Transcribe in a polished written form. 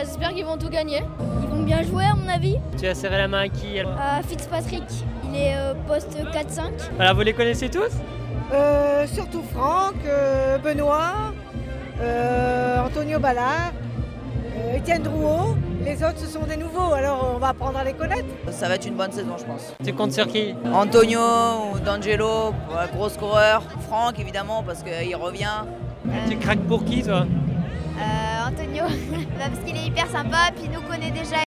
j'espère qu'ils vont tout gagner. Ils vont bien jouer à mon avis. Tu as serré la main à qui? Fitzpatrick, il est poste 4-5. Voilà, vous les connaissez tous? Surtout Franck, Benoît, Antonio Ballard, Étienne Drouot. Les autres, ce sont des nouveaux, alors on va apprendre à les connaître. Ça va être une bonne saison, je pense. Tu comptes sur qui? Antonio ou D'Angelo, gros scoreur. Franck, évidemment, parce qu'il revient. Tu craques pour qui, toi? Antonio, parce qu'il est hyper sympa, puis il nous connaît déjà.